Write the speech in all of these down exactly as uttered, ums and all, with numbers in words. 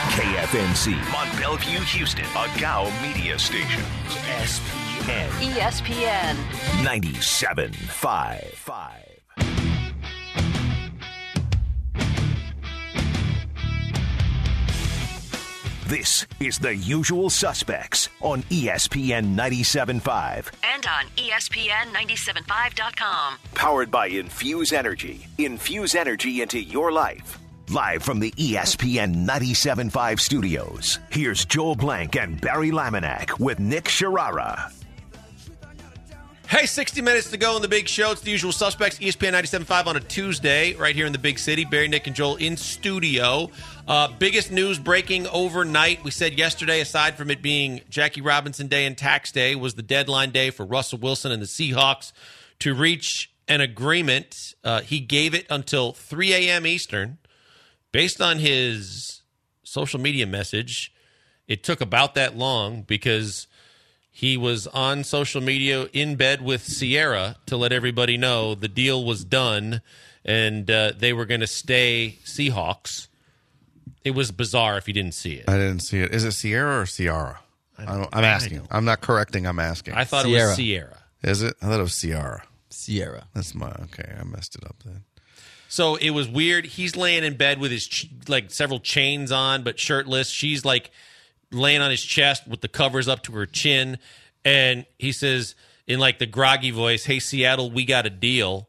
K F N C, Mont Bellevue, Houston, a Gow media station. E S P N. E S P N. ninety-seven point five. This is The Usual Suspects on E S P N ninety-seven point five. And on E S P N ninety-seven point five dot com. Powered by Infuse Energy. Infuse energy into your life. Live from the E S P N ninety-seven point five studios, here's Joel Blank and Barry Laminack with Nick Sharara. Hey, sixty minutes to go in the big show. It's The Usual Suspects, E S P N ninety-seven point five on a Tuesday, right here in the big city. Barry, Nick, and Joel in studio. Uh, biggest news breaking overnight. We said yesterday, aside from it being Jackie Robinson Day and Tax Day, was the deadline day for Russell Wilson and the Seahawks to reach an agreement. Uh, he gave it until three a.m. Eastern. Based on his social media message, it took about that long because he was on social media in bed with Sierra to let everybody know the deal was done and uh, they were going to stay Seahawks. It was bizarre if you didn't see it. I didn't see it. Is it Sierra or Ciara? I don't, I don't, I'm asking. I'm not correcting. I'm asking. I thought Sierra. it was Sierra. Is it? I thought it was Ciara. Sierra. That's my, okay. I messed it up then. So it was weird. He's laying in bed with his, ch- like, several chains on, but shirtless. She's, like, laying on his chest with the covers up to her chin. And he says, in, like, the groggy voice, "Hey, Seattle, we got a deal."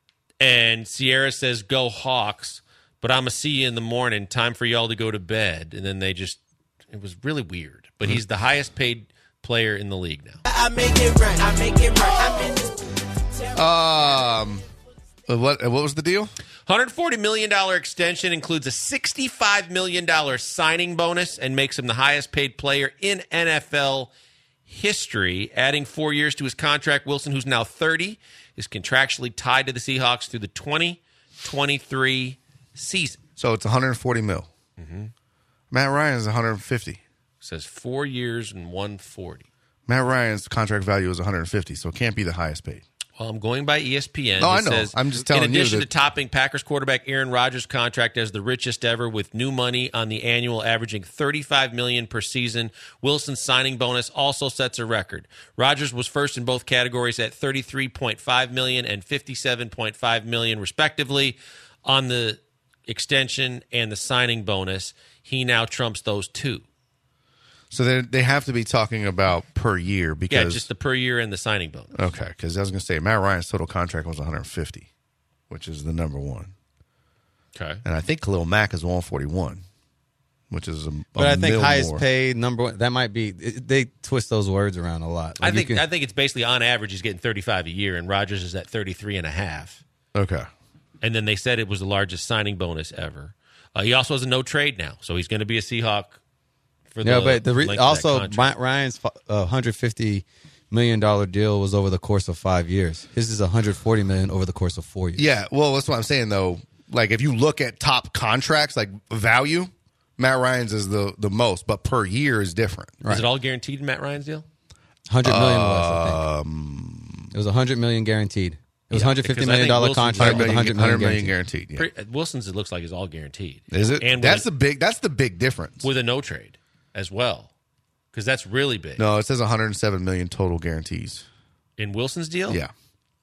And Sierra says, "Go Hawks, but I'm going to see you in the morning. Time for y'all to go to bed." And then they just, it was really weird. But he's the highest paid player in the league now. I make it right. I make it right. I'm in this. Um, what what was the deal? one hundred forty million dollars extension includes a sixty-five million dollars signing bonus and makes him the highest paid player in N F L history. Adding four years to his contract, Wilson, who's now thirty, is contractually tied to the Seahawks through the twenty twenty-three season. So it's one hundred forty mil. Mm-hmm. Matt Ryan's one hundred fifty. It says four years and one hundred forty. Matt Ryan's contract value is one hundred fifty, so it can't be the highest paid. Well, I'm going by E S P N. No, It I know. says, I'm just telling in you addition that- to topping Packers quarterback Aaron Rodgers' contract as the richest ever with new money on the annual averaging thirty-five million dollars per season, Wilson's signing bonus also sets a record. Rodgers was first in both categories at thirty-three point five million dollars and fifty-seven point five million dollars respectively. On the extension and the signing bonus, he now trumps those two. So they they have to be talking about per year because Yeah, just the per year and the signing bonus. okay, because I was going to say Matt Ryan's total contract was one hundred fifty, which is the number one, Okay. and I think Khalil Mack is one forty-one, which is a, a But I think mil highest more. paid number one, that might be, it, they twist those words around a lot. I Like, you think can- I think it's basically on average he's getting thirty-five a year and Rodgers is at thirty-three and a half. Okay, And then they said it was the largest signing bonus ever. Uh, he also has a no trade now, so he's going to be a Seahawk for the yeah, but the re- length of that also contract. Matt Ryan's uh, one hundred fifty million dollars deal was over the course of five years. His is one hundred forty million dollars over the course of four years. yeah. Well, that's what I'm saying though. Like if you look at top contracts, like value, Matt Ryan's is the the most, but per year is different. Is it all guaranteed in Matt Ryan's deal? one hundred million was, I think. Um, It was one hundred million guaranteed. It was Yeah, one hundred fifty because I million think dollar Wilson's contract one with hundred one hundred million, million guaranteed. guaranteed. Yeah. Pre- Wilson's it looks like is all guaranteed. Is it? And with that's a- the big. That's the big difference. with a no trade as well, because that's really big. No, it says one hundred seven million total guarantees. In Wilson's deal, Yeah.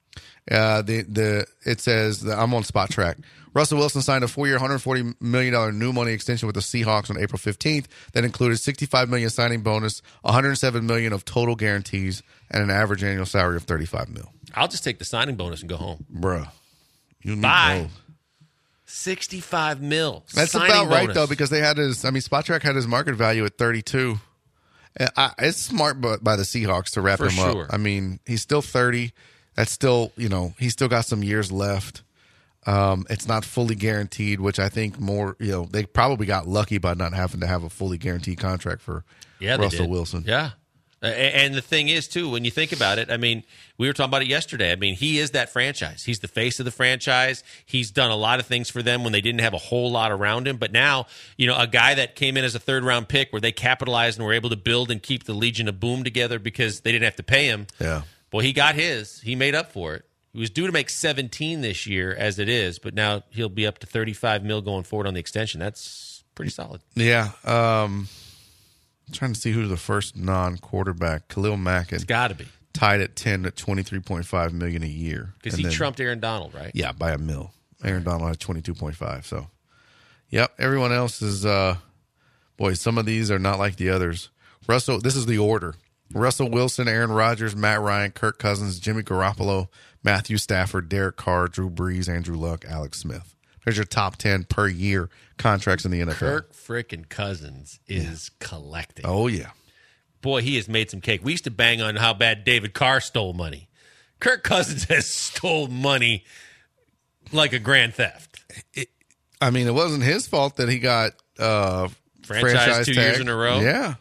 Uh, the the it says that I'm on Spot Track. Russell Wilson signed a four-year, one hundred forty million dollars new money extension with the Seahawks on April fifteenth. That included sixty-five million dollars signing bonus, one hundred seven million dollars of total guarantees, and an average annual salary of thirty-five mil. I'll just take the signing bonus and go home. Bruh, you need Bye. both. Sixty-five mil. That's signing about right bonus. though, because they had his. I mean, Spot Track had his market value at thirty-two. And I, it's smart by, by the Seahawks to wrap For him sure. up. I mean, he's still thirty. That's still, you know, he's still got some years left. Um, it's not fully guaranteed, which I think more, you know, they probably got lucky by not having to have a fully guaranteed contract for yeah, they Russell did. Wilson. Yeah. A- And the thing is, too, when you think about it, I mean, we were talking about it yesterday. I mean, he is that franchise. He's the face of the franchise. He's done a lot of things for them when they didn't have a whole lot around him. But now, you know, a guy that came in as a third-round pick where they capitalized and were able to build and keep the Legion of Boom together because they didn't have to pay him. Yeah. Well, he got his. He made up for it. He was due to make seventeen this year as it is, but now he'll be up to thirty-five mil going forward on the extension. That's pretty solid. Yeah. Um, I'm trying to see who's the first non-quarterback. Khalil Mack It's got to be tied at ten at twenty-three point five million dollars a year. because And he then- trumped Aaron Donald, right? Yeah, by a mil. Aaron Donald had twenty-two point five. So, yep. Everyone else is, uh, boy, some of these are not like the others. Russell, this is the order. Russell Wilson, Aaron Rodgers, Matt Ryan, Kirk Cousins, Jimmy Garoppolo, Matthew Stafford, Derek Carr, Drew Brees, Andrew Luck, Alex Smith. There's your top ten per year contracts in the N F L. Kirk frickin' Cousins is collecting. Oh, yeah. Boy, he has made some cake. We used to bang on how bad David Carr stole money. Kirk Cousins has stole money like a grand theft. I mean, it wasn't his fault that he got uh, Franchise two years tag. in a row? Yeah.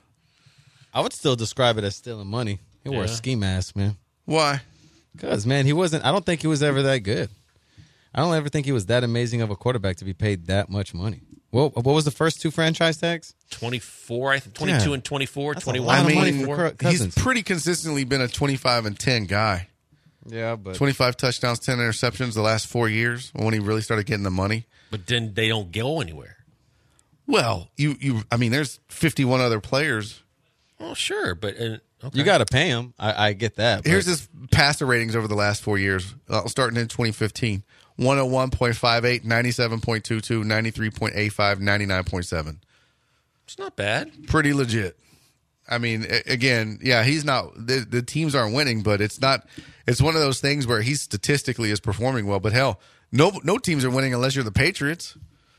I would still describe it as stealing money. He wore a Yeah. ski mask, man. Why? Because, man, he wasn't, I don't think he was ever that good. I don't ever think he was that amazing of a quarterback to be paid that much money. Well, what was the first two franchise tags? twenty-four, I think, twenty-two Yeah. and twenty-four, That's a twenty-one. lot I of mean, money for Kirk he's Cousins. pretty consistently been a twenty-five and ten guy. Yeah, but twenty-five touchdowns, ten interceptions the last four years when he really started getting the money. But then they don't go anywhere. Well, you, you I mean, there's fifty-one other players. Well, sure, but uh, okay. you got to pay him. I, I get that. Here's but his passer ratings over the last four years, uh, starting in twenty fifteen. one oh one point five eight, ninety-seven point two two, ninety-three point eight five, ninety-nine point seven. It's not bad. Pretty legit. I mean, a- again, yeah, he's not, the, the teams aren't winning, but it's not, it's one of those things where he statistically is performing well. But hell, no, no teams are winning unless you're the Patriots.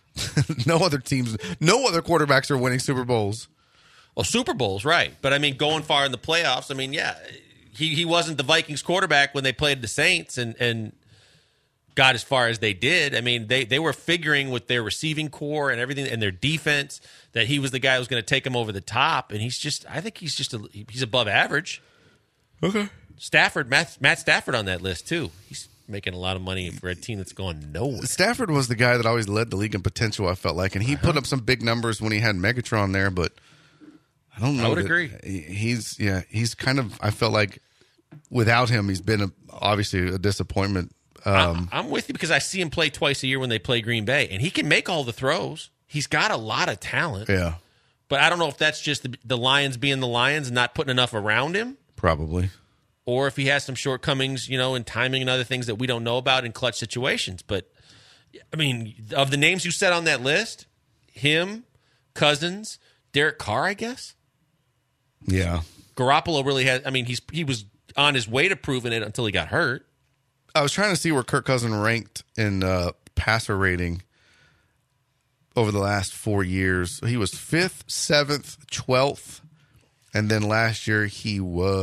no other teams, no other quarterbacks are winning Super Bowls. Well, Super Bowls, right. But, I mean, going far in the playoffs, I mean, yeah, he, he wasn't the Vikings quarterback when they played the Saints and, and got as far as they did. I mean, they, they were figuring with their receiving core and everything and their defense that he was the guy who was going to take them over the top. And he's just, I think he's just, a, he's above average. Okay. Stafford, Matt, Matt Stafford on that list, too. He's making a lot of money for a team that's going nowhere. Stafford was the guy that always led the league in potential, I felt like. And he put up some big numbers when he had Megatron there, but I don't know. I would that- agree. He's, yeah, he's kind of, I felt like without him, he's been a, obviously a disappointment. Um, I, I'm with you because I see him play twice a year when they play Green Bay, and he can make all the throws. He's got a lot of talent. yeah, But I don't know if that's just the, the Lions being the Lions and not putting enough around him, probably. or if he has some shortcomings, you know, in timing and other things that we don't know about in clutch situations. But, I mean, of the names you said on that list, him, Cousins, Derek Carr, I guess. Yeah. Garoppolo really has, I mean, he's he was on his way to proving it until he got hurt. I was trying to see where Kirk Cousins ranked in uh, passer rating over the last four years. He was fifth, seventh, twelfth, and then last year he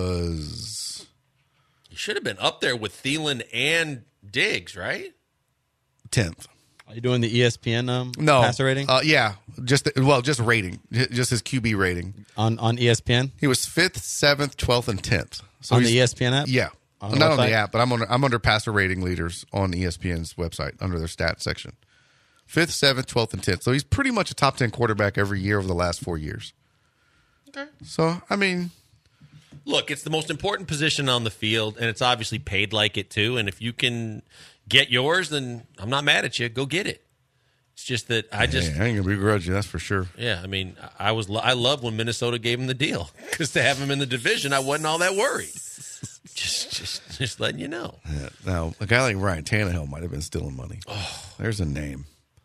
was He should have been up there with Thielen and Diggs, right? tenth. are you doing the E S P N um, No passer rating Uh, yeah, just well, just rating, J- just his Q B rating. on, on E S P N? He was fifth, seventh, twelfth, and tenth. So on the he's- E S P N app? Yeah, On the not on website? the app, but I'm on. I'm under passer rating leaders on E S P N's website under their stats section. Fifth, seventh, twelfth, and tenth. So he's pretty much a top ten quarterback every year over the last four years. Okay. So I mean, Look, it's the most important position on the field, and it's obviously paid like it too. And if you can get yours, then I'm not mad at you. Go get it. It's just that I just, hey, I ain't gonna begrudge you. That's for sure. yeah. I mean, I was, I loved when Minnesota gave him the deal because to have him in the division, I wasn't all that worried. Just, just, just letting you know. Yeah. Now a guy like Ryan Tannehill might have been stealing money. Oh, there's a name.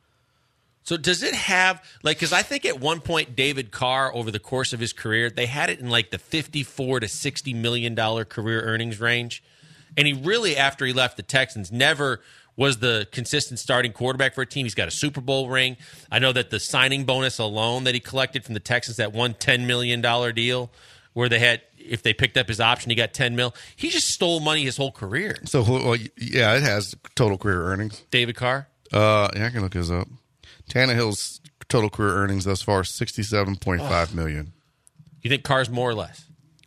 So does it have like? Because I think at one point David Carr, over the course of his career, they had it in like the fifty-four to sixty million dollar career earnings range, and he really, after he left the Texans, never was the consistent starting quarterback for a team. He's got a Super Bowl ring. I know that the signing bonus alone that he collected from the Texans, that one ten million dollar deal, where they had, if they picked up his option, he got ten mil. He just stole money his whole career. So well, yeah, it has total career earnings. David Carr. Uh, yeah, I can look this up. Tannehill's total career earnings thus far sixty-seven point five million. You think Carr's more or less?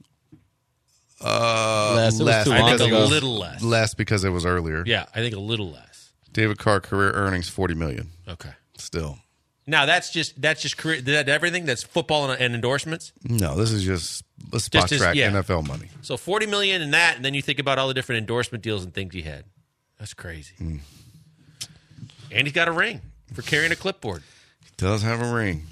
Uh, Less. It was less. too I long think a ago. little less. Less because it was earlier. Yeah, I think a little less. David Carr career earnings forty million. Okay. Still, Now that's just that's just career, that everything that's football and, and endorsements. no. This is just a spot Just as- track yeah. N F L money. So forty million in that, and then you think about all the different endorsement deals and things he had. That's crazy. Mm. And he's got a ring for carrying a clipboard. Does have a ring.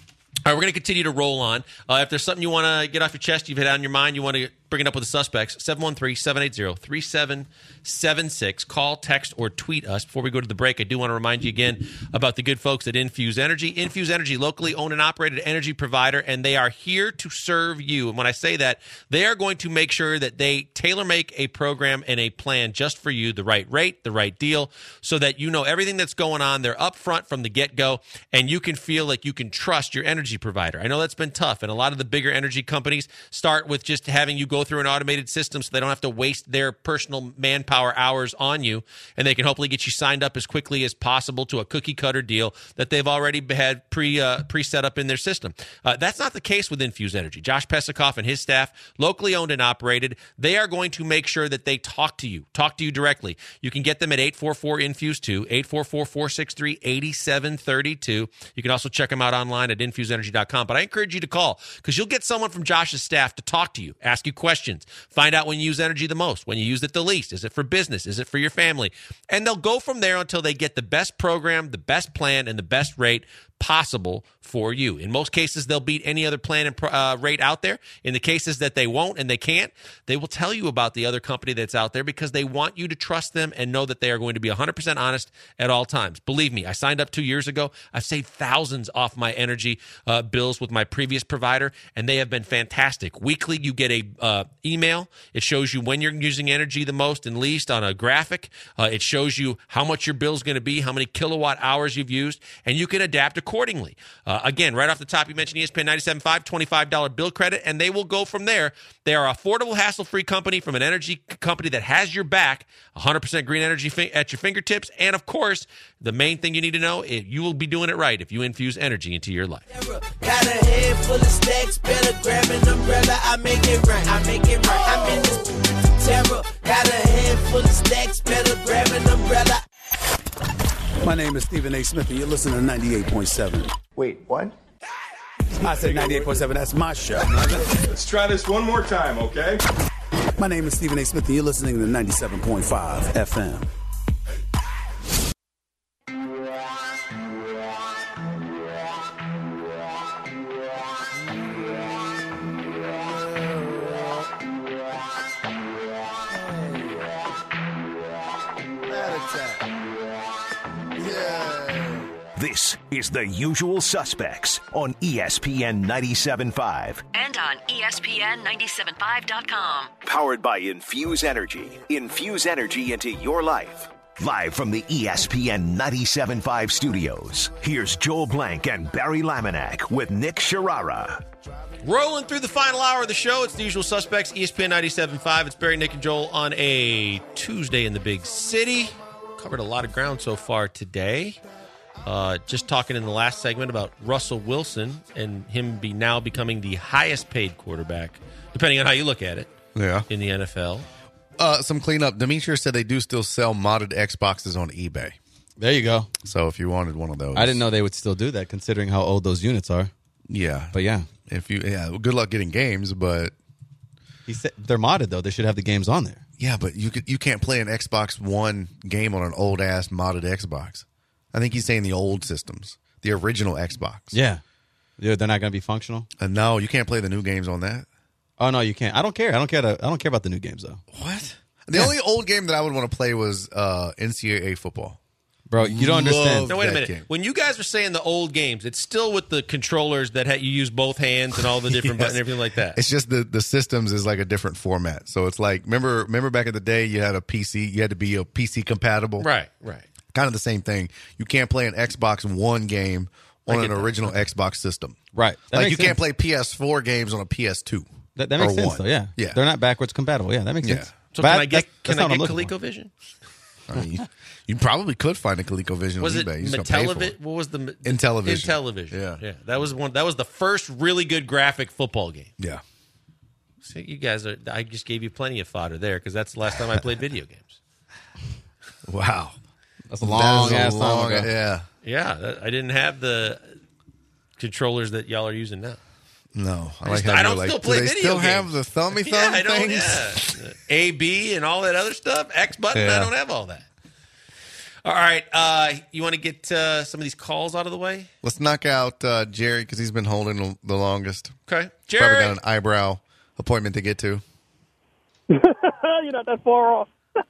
All right, we're going to continue to roll on. Uh, if there's something you want to get off your chest, you've had on your mind, you want to bring it up with the suspects, seven one three, seven eight zero, three seven seven six. Call, text, or tweet us. Before we go to the break, I do want to remind you again about the good folks at Infuse Energy. Infuse Energy, locally owned and operated energy provider, and they are here to serve you. And when I say that, they are going to make sure that they tailor-make a program and a plan just for you, the right rate, the right deal, so that you know everything that's going on. They're upfront from the get-go, and you can feel like you can trust your energy provider. I know that's been tough, and a lot of the bigger energy companies start with just having you go through an automated system so they don't have to waste their personal manpower hours on you, and they can hopefully get you signed up as quickly as possible to a cookie-cutter deal that they've already had pre uh, pre-set up in their system. Uh, that's not the case with Infuse Energy. Josh Pesikoff and his staff, locally owned and operated, they are going to make sure that they talk to you, talk to you directly. You can get them at eight four four, infuse two, eight four four, four six three, eight seven three two. You can also check them out online at infuse energy dot com. But I encourage you to call because you'll get someone from Josh's staff to talk to you, ask you questions, find out when you use energy the most, when you use it the least. Is it for business? Is it for your family? And they'll go from there until they get the best program, the best plan, and the best rate possible for you. In most cases, they'll beat any other plan and uh, rate out there. In the cases that they won't and they can't, they will tell you about the other company that's out there because they want you to trust them and know that they are going to be one hundred percent honest at all times. Believe me, I signed up two years ago. I've saved thousands off my energy uh, bills with my previous provider, and they have been fantastic. Weekly, you get a uh, email. It shows you when you're using energy the most and least on a graphic. Uh, it shows you how much your bill is going to be, how many kilowatt hours you've used, and you can adapt accordingly. Uh, again, right off the top, you mentioned E S P N ninety-seven point five, twenty-five dollars bill credit, and they will go from there. They are an affordable, hassle-free company from an energy company that has your back, one hundred percent green energy fi- at your fingertips, and of course, the main thing you need to know is you will be doing it right if you infuse energy into your life. Got a head full of stacks, better grab an umbrella. I make it right, I make it right. I'm in this terror. Got a head full of stacks, better grab an umbrella. My name is Stephen A. Smith, and you're listening to ninety-eight point seven. Wait, what? I said ninety-eight point seven. That's my show. Let's try this one more time, okay? My name is Stephen A. Smith, and you're listening to ninety-seven point five F M. This is The Usual Suspects on E S P N ninety-seven point five. And on E S P N ninety-seven five dot com. Powered by Infuse Energy. Infuse energy into your life. Live from the E S P N ninety-seven point five studios, here's Joel Blank and Barry Laminack with Nick Sharara. Rolling through the final hour of the show, it's The Usual Suspects, E S P N ninety-seven point five. It's Barry, Nick, and Joel on a Tuesday in the big city. Covered a lot of ground so far today. Uh, just talking in the last segment about Russell Wilson and him be now becoming the highest paid quarterback, depending on how you look at it, Yeah. in the N F L. Uh, some cleanup. Demetrius said they do still sell modded Xboxes on eBay. There you go. So if you wanted one of those. I didn't know they would still do that, considering how old those units are. Yeah. But yeah, If you, yeah, well, good luck getting games, but he said they're modded though. They should have the games on there. yeah, but you could you can't play an Xbox One game on an old ass modded Xbox. I think he's saying the old systems, the original Xbox. Yeah, yeah, they're not going to be functional. And no, you can't play the new games on that. Oh no, you can't. I don't care. I don't care. To, I don't care about the new games though. What? The Yeah. only old game that I would want to play was uh, N C double A football. Bro, you don't Love understand. No, wait a that minute. game. When you guys are saying the old games, it's still with the controllers that ha- you use both hands and all the different Yes. buttons and everything like that. It's just the, the systems is like a different format. So it's like, remember remember back in the day, you had a P C, you had to be a P C compatible. Right, right. Kind of the same thing. You can't play an Xbox One game on I an get that. original Xbox system. Right. That Like makes you can't sense. play P S four games on a P S two. That, that makes or sense one. though. Yeah. Yeah. They're not backwards compatible. Yeah, that makes Yeah. sense. So But can I get that's- can that's I not get what I'm looking for. ColecoVision? I mean, you, you probably could find a ColecoVision Was on it eBay. You just gotta pay for Intellivision? it. What was the Intellivision. Intellivision. Yeah. yeah. That was one. That was the first really good graphic football game. Yeah. So you guys are. I just gave you plenty of fodder there because that's the last time I played video games. Wow. That's a long That is a ass time long- ago. Yeah. Yeah, that, I didn't have the controllers that y'all are using now. No. I I, like just- how I you're don't like, still do play they video still games. have the thummy Yeah, thumb I don't. things? Yeah, A, B, and all that other stuff. X button. I Yeah. don't have all that. All right. Uh, you want to get uh, some of these calls out of the way? Let's knock out uh, Jerry because he's been holding the longest. Okay. He's probably Jerry. got an eyebrow appointment to get to. You're not that far off.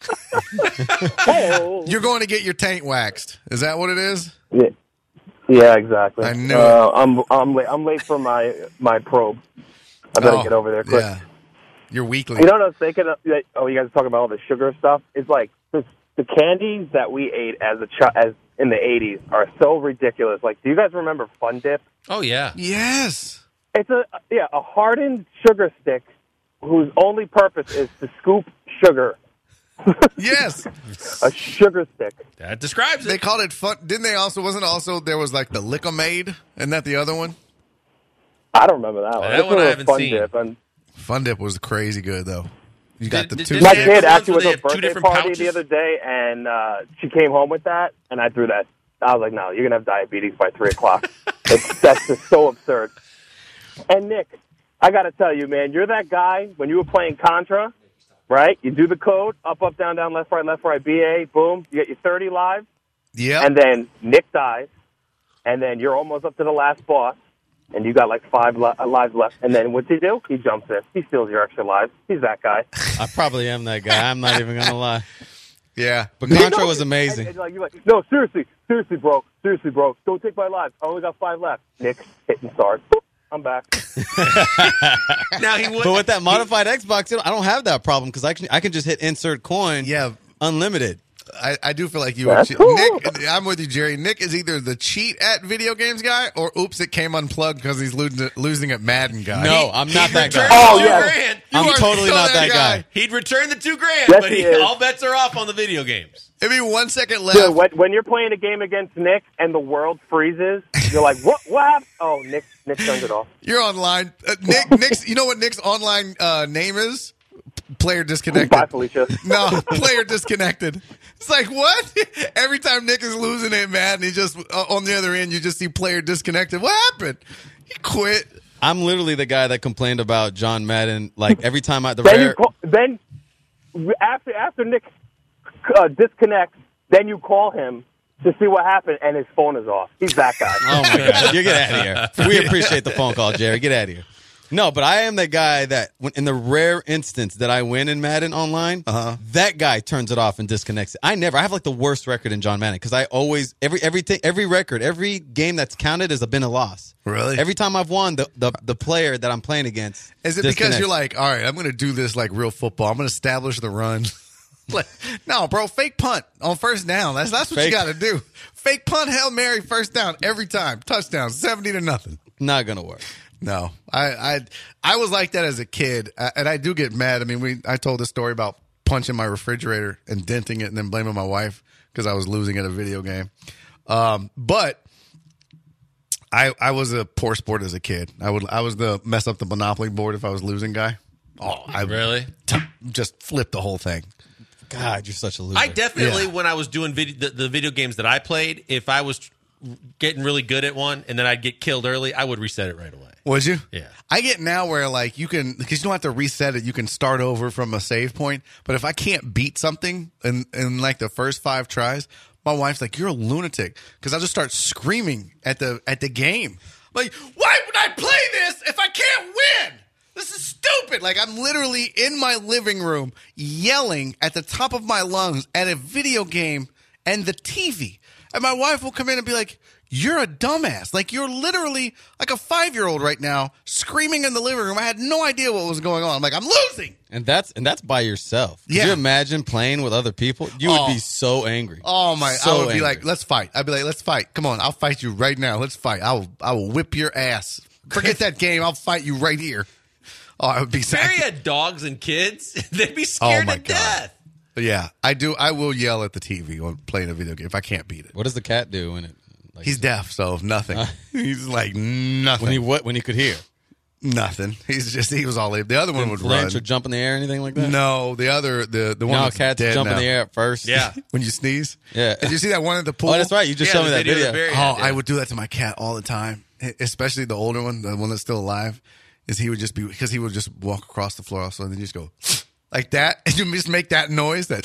Hey. You're going to get your taint waxed. Is that what it is? Yeah, yeah, exactly. I knew uh, I'm I'm late. I'm late for my my probe. I better Oh, get over there quick. Yeah. You're weekly. You know what I was thinking? Of, like, oh, you guys are talking about all the sugar stuff. It's like the, the candies that we ate as a ch- as in the eighties are so ridiculous. Like, do you guys remember Fun Dip? Oh, yeah. Yes. It's a yeah a hardened sugar stick whose only purpose is to scoop sugar. Yes. A sugar stick. That describes They it. called it fun. Didn't they also, wasn't also, there was like the Lick-O-Maid? Isn't that the other one? I don't remember that one. That This one I was haven't Fun seen. Dip. And Fun Dip was crazy good, though. You got Did- the did- two. did my they have kid the ones actually where was they at a have two birthday different party pouches? the other day, and uh, she came home with that, and I threw that. I was like, no, you're going to have diabetes by three o'clock. It's, that's just so absurd. And, Nick, I got to tell you, man, you're that guy when you were playing Contra, right? You do the code, up, up, down, down, left, right, left, right, B A, boom. You get your thirty lives, Yeah. and then Nick dies, and then you're almost up to the last boss, and you got like five li- lives left. And then what's he do? He jumps in. He steals your extra lives. He's that guy. I probably am that guy. I'm not even gonna lie. Yeah. But Contra No, was and- amazing. and, like, you're like, no, seriously, seriously, bro, seriously, bro, don't take my lives. I only got five left. Nick, hitting start. Boop, I'm back. Now he would. But with that modified Xbox, I don't have that problem because I can I can just hit insert coin. Yeah. Unlimited. I, I do feel like you That's would. cool. Nick, I'm with you, Jerry. Nick is either the cheat at video games guy or oops, it came unplugged because he's losing, losing at Madden guy. No, I'm not He'd that return guy. Oh, the two yeah. grand. I'm You are totally so not that guy. He'd return the two grand, Yes, but he he, is. all bets are off on the video games. It'd be one second left. Dude, when, when you're playing a game against Nick and the world freezes, you're like, what? What happened? Oh, Nick, Nick turned it off. You're online. Uh, Nick, Nick's. You know what Nick's online uh, name is? Player disconnected. Bye, Felicia. No, player disconnected. It's like, what? Every time Nick is losing it, man, he just, uh, on the other end, you just see player disconnected. What happened? He quit. I'm literally the guy that complained about John Madden. Like every time I the Then you rare. call, then after after Nick uh, disconnects, then you call him to see what happened, and his phone is off. He's that guy. Oh my god, you get out of here. We appreciate the phone call, Jerry. Get out of here. No, but I am that guy that, when, in the rare instance that I win in Madden online, Uh-huh. that guy turns it off and disconnects it. I never. I have like the worst record in John Madden because I always every everything every record every game that's counted has been a loss. Really? Every time I've won, the the, the player that I'm playing against Is it because disconnects. you're like, all right, I'm going to do this like real football. I'm going to establish the run. Like, no, bro, fake punt on first down. That's that's what Fake- you got to do. Fake punt, Hail Mary, first down every time. Touchdown, seventy to nothing. not gonna work? No, I, I I was like that as a kid, uh, and I do get mad. I mean, we I told the story about punching my refrigerator and denting it, and then blaming my wife because I was losing at a video game. Um, but I I was a poor sport as a kid. I would I was the mess up the Monopoly board if I was losing guy. Oh, I Really? t- just flip the whole thing. God, you're such a loser. I definitely, Yeah. when I was doing video, the, the video games that I played, if I was getting really good at one and then I'd get killed early, I would reset it right away. Would you? Yeah. I get now where like you can because you don't have to reset it. You can start over from a save point. But if I can't beat something in in like the first five tries, my wife's like, "You're a lunatic," because I'll just start screaming at the at the game. Like, why would I play this if I can't win? This is stupid. Like I'm literally in my living room yelling at the top of my lungs at a video game and the T V. And my wife will come in and be like, "You're a dumbass. Like you're literally like a five-year-old right now screaming in the living room. I had no idea what was going on. I'm like, I'm losing." and that's and that's by yourself. Could Yeah. you imagine playing with other people? You would Oh. be so angry. Oh my! So I would be angry. like, "Let's fight." I'd be like, "Let's fight. Come on, I'll fight you right now. Let's fight. I will. I will whip your ass. Forget that game. I'll fight you right here." Oh, I would be Barry sad. had dogs and kids. They'd be Oh scared my to God. death. Yeah, I do. I will yell at the T V when playing a video game if I can't beat it. What does the cat do when it? Like, He's deaf, so nothing. He's like nothing. when he what when he could hear. Nothing. He's just he was all the other one would run. Flinch or jump in the air, anything like that? No, the other the the one No, that's cats dead jump now. in the air at first. Yeah. when you sneeze. Yeah. Did you see that one at the pool? Oh, that's right. You just Yeah, showed me the that video. that Barry Oh, had, yeah. I would do that to my cat all the time, especially the older one, the one that's still alive. Is he would just be because he would just walk across the floor, also, and then you just go like that, and you just make that noise that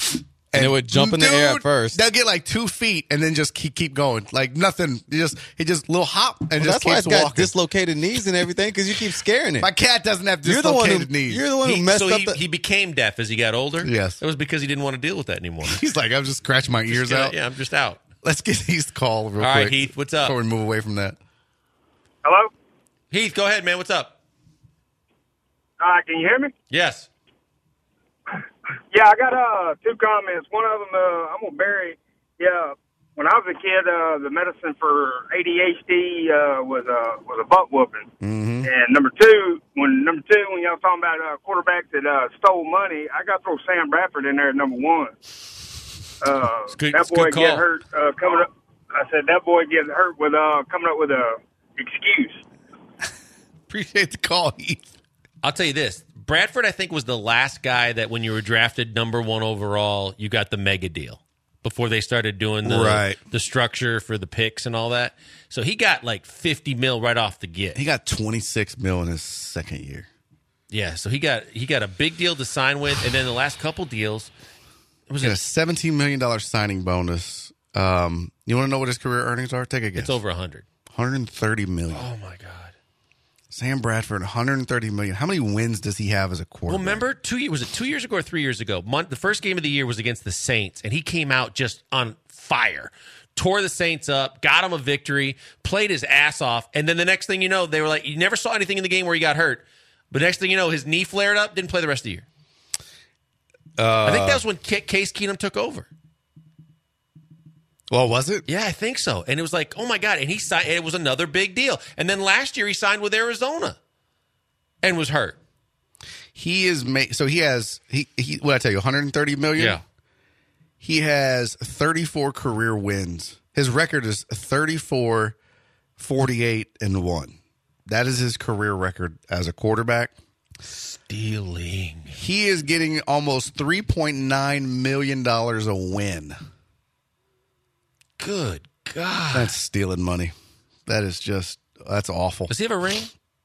And, it would jump in the air at dude, first. They'll get like two feet and then just keep keep going. Like nothing. He just he just little hop and Well, just that's why keeps it's got walking. dislocated knees and everything because you keep scaring it. My cat doesn't have You're the one dislocated who- knees. you're the one who He, messed so up he, the- he became deaf as he got older? Yes. It was because he didn't want to deal with that anymore. He's like, I'm just scratching my ears Gonna- out. Yeah, I'm just out. Let's get Heath call real All quick. right, Heath, what's up? Before we move away from that. Hello? Heath, go ahead, man. What's up? Uh, can you hear me? Yes. Yeah, I got uh, two comments. One of them, uh, I'm going to bury. Yeah, when I was a kid, uh, the medicine for A D H D uh, was, a, was a butt whooping. Mm-hmm. And number two, when number two, when y'all talking about uh, quarterbacks that uh, stole money, I got to throw Sam Bradford in there at number one. Uh, good- that it's a boy good call. get hurt uh, coming up. I said that boy get hurt with uh, coming up with a excuse. Appreciate the call, Heath. I'll tell you this. Bradford, I think, was the last guy that when you were drafted number one overall, you got the mega deal before they started doing the, Right. the structure for the picks and all that. So he got like fifty mil right off the get. He got twenty-six mil in his second year. Yeah, so he got he got a big deal to sign with, and then the last couple deals, it was He got a a, seventeen million dollars signing bonus. Um, you want to know what his career earnings are? Take a guess. it's over a hundred. one hundred thirty million. Oh my god! Sam Bradford, one hundred thirty million. How many wins does he have as a quarterback? Well, remember two years was it two years ago or three years ago? Mon- the first game of the year was against the Saints, and he came out just on fire. Tore the Saints up, got him a victory, played his ass off, and then the next thing you know, they were like, you never saw anything in the game where he got hurt. But next thing you know, his knee flared up, didn't play the rest of the year. Uh, I think that was when K- Case Keenum took over. Well, was it? Yeah, I think so. And it was like, oh my god! And he signed. It was another big deal. And then last year he signed with Arizona, and was hurt. He is ma- so he has he he. What did I tell you? one hundred thirty million. Yeah. He has thirty-four career wins. His record is thirty-four, forty-eight, and one. That is his career record as a quarterback. Stealing. He is getting almost three point nine million dollars a win. Good God. That's stealing money. That is just that's awful. Does he have a ring?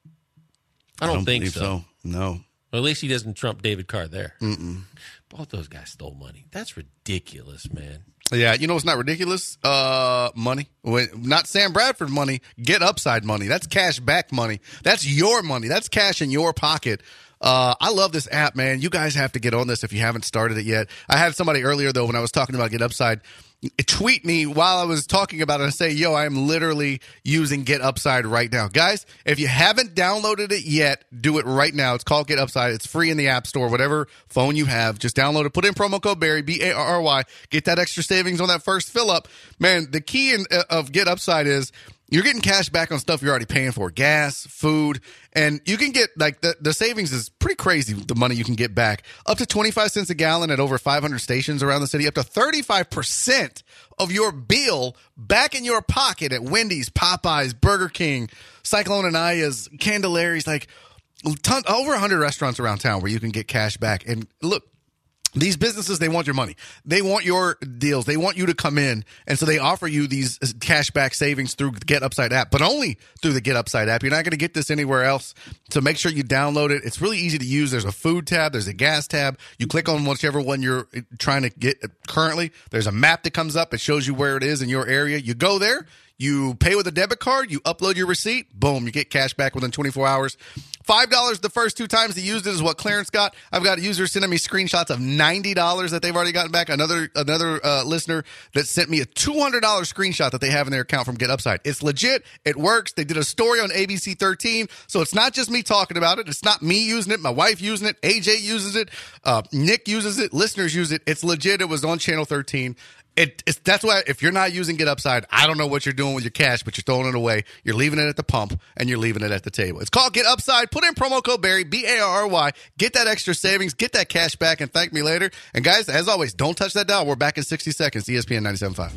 I don't, think believe so. No. Well, at least he doesn't trump David Carr there. Mm-mm. Both those guys stole money. That's ridiculous, man. Yeah, you know what's not ridiculous? Uh, money. When, not Sam Bradford money. Get upside money. That's cash back money. That's your money. That's cash in your pocket. Uh, I love this app, man. You guys have to get on this if you haven't started it yet. I had somebody earlier, though, when I was talking about Get Upside, tweet me while I was talking about it and say, yo, I am literally using Get Upside right now. Guys, if you haven't downloaded it yet, do it right now. It's called Get Upside. It's free in the App Store, whatever phone you have. Just download it. Put in promo code Barry, B A R R Y. Get that extra savings on that first fill up. Man, the key in, uh, of Get Upside is you're getting cash back on stuff you're already paying for, gas, food, and you can get, like, the, the savings is pretty crazy, the money you can get back. Up to twenty-five cents a gallon at over five hundred stations around the city, up to thirty-five percent of your bill back in your pocket at Wendy's, Popeyes, Burger King, Cyclone Anaya's, Candelari's, like, ton, over one hundred restaurants around town where you can get cash back. And look, these businesses, they want your money. They want your deals. They want you to come in. And so they offer you these cashback savings through the Get Upside app, but only through the Get Upside app. You're not going to get this anywhere else. So make sure you download it. It's really easy to use. There's a food tab. There's a gas tab. You click on whichever one you're trying to get currently. There's a map that comes up. It shows you where it is in your area. You go there. You pay with a debit card. You upload your receipt. Boom. You get cash back within twenty-four hours. five dollars the first two times they used it is what Clarence got. I've got users sending me screenshots of ninety dollars that they've already gotten back. Another another uh, listener that sent me a two hundred dollars screenshot that they have in their account from Get Upside. It's legit. It works. They did a story on A B C thirteen. So it's not just me talking about it. It's not me using it. My wife using it. A J uses it. Uh, Nick uses it. Listeners use it. It's legit. It was on Channel thirteen. It, it's, that's why if you're not using Get Upside, I don't know what you're doing with your cash, but you're throwing it away. You're leaving it at the pump, and you're leaving it at the table. It's called Get Upside. Put in promo code Barry, B A R R Y. Get that extra savings. Get that cash back, and thank me later. And, guys, as always, don't touch that dial. We're back in sixty seconds. E S P N ninety-seven point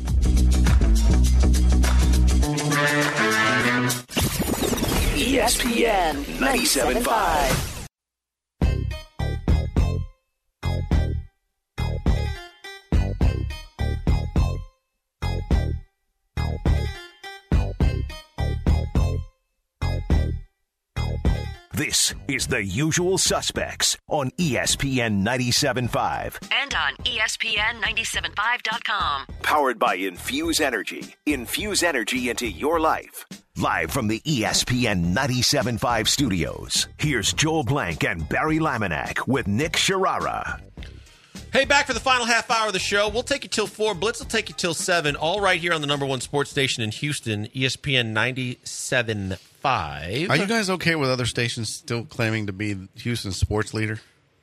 five. E S P N ninety-seven point five. This is The Usual Suspects on E S P N ninety-seven point five. And on E S P N ninety-seven point five dot com. Powered by Infuse Energy. Infuse energy into your life. Live from the E S P N ninety-seven point five studios, here's Joel Blank and Barry Laminack with Nick Sharara. Hey, back for the final half hour of the show. We'll take you till four. Blitz will take you till seven. All right here on the number one sports station in Houston, E S P N ninety-seven point five. Are you guys okay with other stations still claiming to be Houston's sports leader?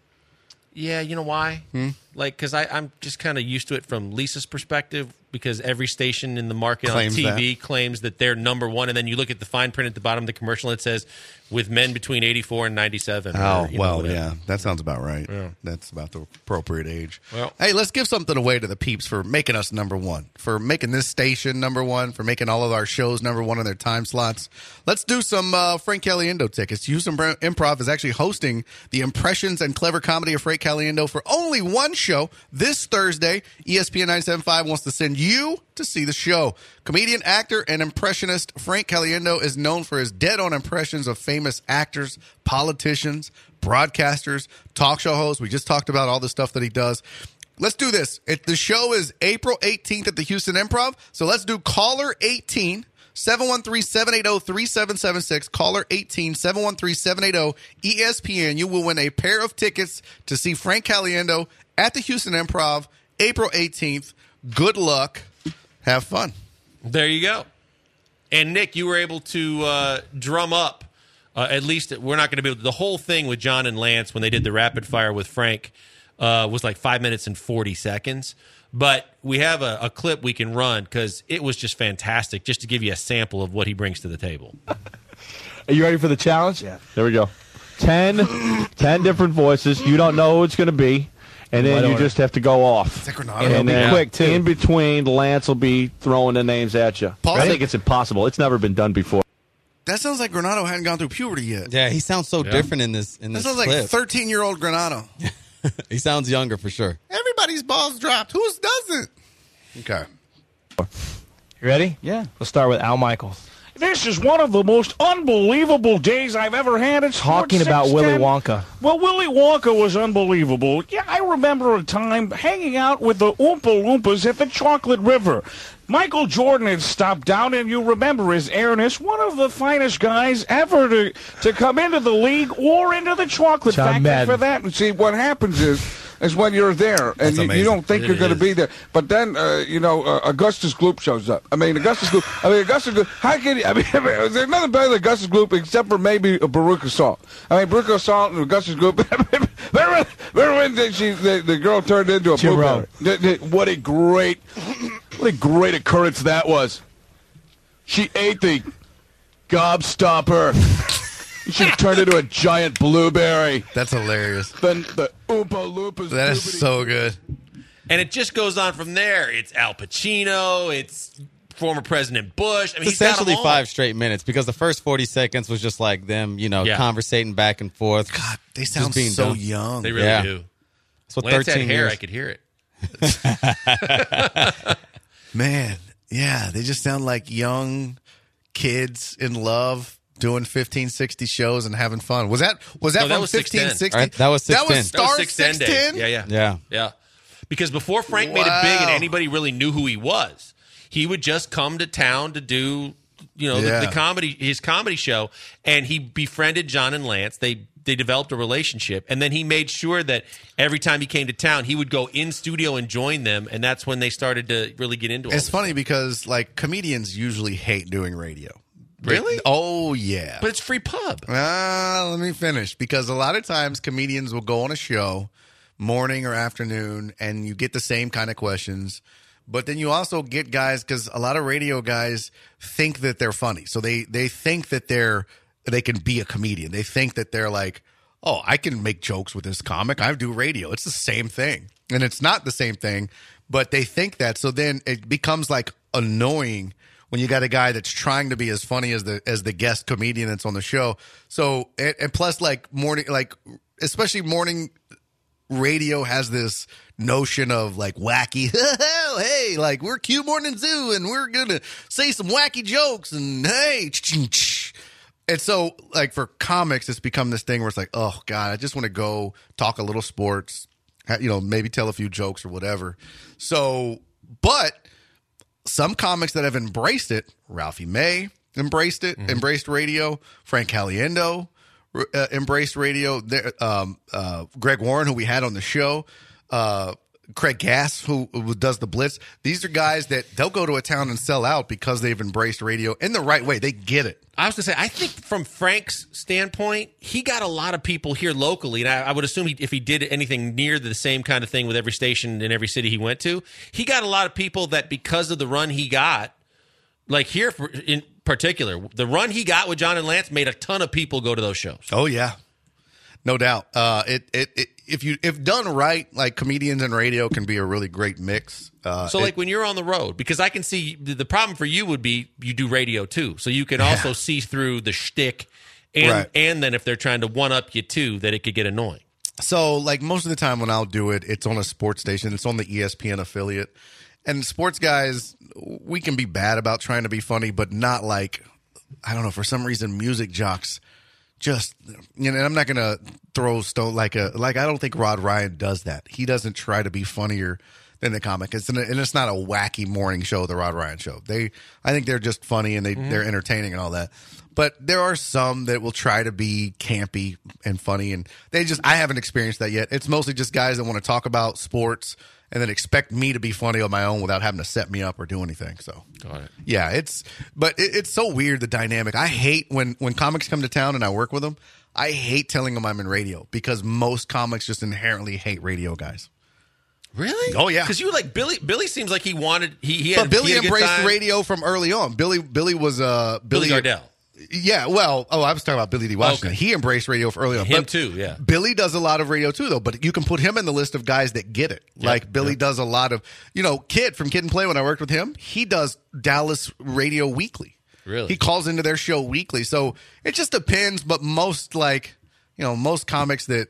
Yeah, you know why? Hmm? Like, because I'm just kind of used to it from Lisa's perspective, because every station in the market Claims on T V that. claims that they're number one, and then you look at the fine print at the bottom of the commercial, it says, with men between eighty-four and ninety-seven. Oh, or, you know, well, whatever. yeah. That sounds about right. Yeah. That's about the appropriate age. Well- hey, let's give something away to the peeps for making us number one, for making this station number one, for making all of our shows number one in their time slots. Let's do some uh, Frank Caliendo tickets. Houston Improv is actually hosting the Impressions and Clever Comedy of Frank Caliendo for only one show this Thursday. E S P N ninety-seven point five wants to send you to see the show. Comedian, actor, and impressionist Frank Caliendo is known for his dead-on impressions of famous actors, politicians, broadcasters, talk show hosts. We just talked about all the stuff that he does. Let's do this. It, the show is April eighteenth at the Houston Improv, so let's do caller eighteen, seven one three, seven eight zero, three seven seven six, caller eighteen, seven one three, seven eight zero, E S P N. You will win a pair of tickets to see Frank Caliendo at the Houston Improv, April eighteenth. Good luck. Have fun. There you go. And, Nick, you were able to uh, drum up, uh, at least we're not going to be able to, the whole thing with John and Lance when they did the rapid fire with Frank uh, was like five minutes and forty seconds. But we have a, a clip we can run because it was just fantastic, just to give you a sample of what he brings to the table. Are you ready for the challenge? Yeah. There we go. Ten, ten different voices. You don't know who it's going to be. And then Right you order. just have to go off. Is that Granado? And it'll be then quick, too. in between, Lance will be throwing the names at you. Pause I it. think it's impossible. It's never been done before. That sounds like Granado hadn't gone through puberty yet. Yeah, he sounds so different in this in That this sounds like clip. thirteen-year-old Granado. He sounds younger for sure. Everybody's balls dropped. Whose doesn't? Okay. You ready? Yeah. Let's start with Al Michaels. This is one of the most unbelievable days I've ever had at Sports Talking about six Willy ten. Wonka. Well, Willy Wonka was unbelievable. Yeah, I remember a time hanging out with the Oompa Loompas at the Chocolate River. Michael Jordan had stopped down, and you remember his airness, one of the finest guys ever to, to come into the league or into the chocolate John factory Madden. for that. And see, what happens is, is when you're there and That's you, you amazing. don't think It you're going to is. be there, but then uh, you know uh, Augustus Gloop shows up. I mean, Augustus Gloop. I mean, Augustus Gloop. How can you? I mean, there's nothing better than Augustus Gloop except for maybe a Baruch Assault. I mean, Baruch Assault and Augustus Gloop. remember, remember when the, she, the, the girl turned into a Jerome. blueberry? The- the- What a great, what a great occurrence that was. She ate the gobstopper. She turned into a giant blueberry. That's hilarious. Then the Oompa Loompas. That is doobity- so good. And it just goes on from there. It's Al Pacino. It's former President Bush. I mean, It's he's got 'em essentially all. five straight minutes because the first forty seconds was just like them, you know, Yeah. conversating back and forth. God, they Just sound being so dumb. young. They really Yeah. do. That's what Lance had thirteen hair. years. I could hear it. Man, yeah, they just sound like young kids in love doing fifteen sixty shows and having fun. Was that was that No, that from was six ten. fifteen sixty? Right, that was That was six ten. That was Star six ten six days. ten? Yeah, yeah. Yeah. Yeah. Because before Frank made it big and Wow. anybody really knew who he was, he would just come to town to do, you know, Yeah. the, the comedy, his comedy show, and he befriended John and Lance. They they developed a relationship, and then he made sure that every time he came to town, he would go in studio and join them, and that's when they started to really get into it. It's funny because like comedians usually hate doing radio. Really? Oh yeah. But it's free pub. Ah, let me finish. Because a lot of times comedians will go on a show, morning or afternoon, and you get the same kind of questions. But then you also get guys, because a lot of radio guys think that they're funny. So they, they think that they're they can be a comedian. They think that they're like, oh, I can make jokes with this comic. I do radio. It's the same thing. And it's not the same thing, but they think that. So then it becomes like annoying when you got a guy that's trying to be as funny as the as the guest comedian that's on the show. So and, and plus like morning like especially morning radio has this notion of like wacky, hey, like we're Q Morning Zoo and we're gonna say some wacky jokes and hey, And so, like, for comics, it's become this thing where it's like, oh, God, I just want to go talk a little sports, you know, maybe tell a few jokes or whatever. So, but some comics that have embraced it, Ralphie May embraced it, mm-hmm. embraced radio, Frank Caliendo uh, embraced radio, there, um, uh, Greg Warren, who we had on the show, uh, Craig Gass, who, who does the Blitz. These are guys that they'll go to a town and sell out because they've embraced radio in the right way. They get it. I was going to say, I think from Frank's standpoint, he got a lot of people here locally, and I, I would assume he, if he did anything near the same kind of thing with every station in every city he went to, he got a lot of people that because of the run he got, like here for, in particular, the run he got with John and Lance made a ton of people go to those shows. Oh, yeah. No doubt. Uh, it, it, it, if you if done right, like comedians and radio can be a really great mix. Uh, so, it, like when you're on the road, because I can see the, the problem for you would be you do radio too, so you can also yeah. see through the shtick, and right. and then if they're trying to one up you too, that it could get annoying. So, like most of the time when I'll do it, it's on a sports station. It's on the E S P N affiliate, and sports guys, we can be bad about trying to be funny, but not like I don't know for some reason music jocks. Just, you know, and I'm not going to throw stone like a, like, I don't think Rod Ryan does that. He doesn't try to be funnier than the comic. It's an, and it's not a wacky morning show, the Rod Ryan show. They, I think they're just funny and they, mm-hmm. they're entertaining and all that. But there are some that will try to be campy and funny. And they just, I haven't experienced that yet. It's mostly just guys that want to talk about sports and then expect me to be funny on my own without having to set me up or do anything. So, got it. Yeah, it's but it, it's so weird, the dynamic. I hate when when comics come to town and I work with them. I hate telling them I'm in radio because most comics just inherently hate radio guys. Really? Oh yeah, because you like Billy. Billy seems like he wanted. He, he had. But Billy he had embraced radio from early on. Billy Billy was uh Billy, Billy Gardell. Yeah, well, oh, I was talking about Billy D. Washington. Okay. He embraced radio for early on. Him but too, yeah. Billy does a lot of radio too, though. But you can put him in the list of guys that get it. Yep, like Billy yep. does a lot of, you know, Kid from Kid and Play. When I worked with him, he does Dallas Radio Weekly. Really, he calls into their show weekly. So it just depends. But most like, you know, most comics that